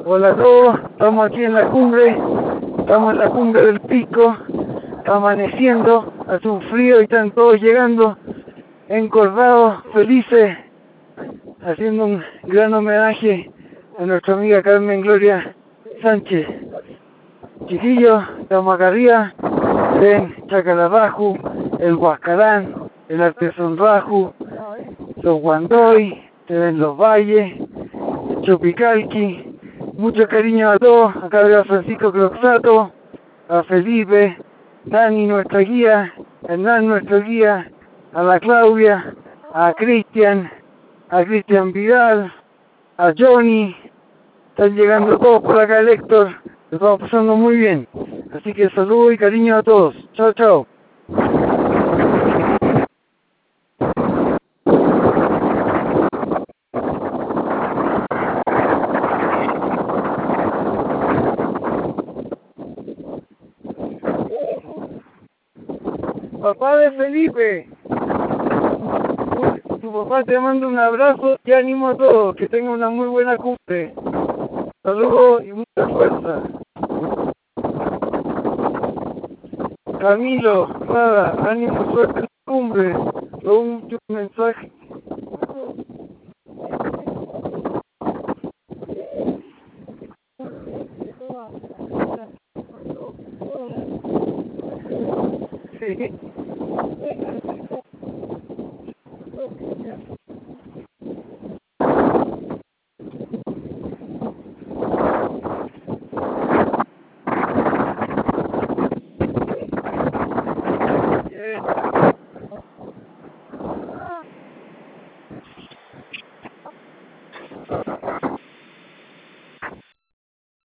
Hola a todos, estamos aquí en la cumbre, estamos en la cumbre del pico, está amaneciendo, hace un frío y están todos llegando encorvados, felices, haciendo un gran homenaje a nuestra amiga Carmen Gloria Sánchez. Chiquillos, estamos acá arriba, ven Chacalabaju, el Huascarán, el Artesonraju, los Guandoy, se ven los valles, Chopicalqui. Mucho cariño a todos, acá veo a Francisco Croxato, a Felipe, Dani nuestra guía, Hernán nuestro guía, a la Claudia, a Cristian Vidal, a Johnny, están llegando todos por acá, el Héctor, lo estamos pasando muy bien. Así que saludos y cariño a todos. Chao, chao. Papá de Felipe, tu papá te manda un abrazo y ánimo a todos, que tengan una muy buena cumbre. Saludos y mucha fuerza. Camilo, nada, ánimo, suerte en la cumbre. Un mensaje. Sí.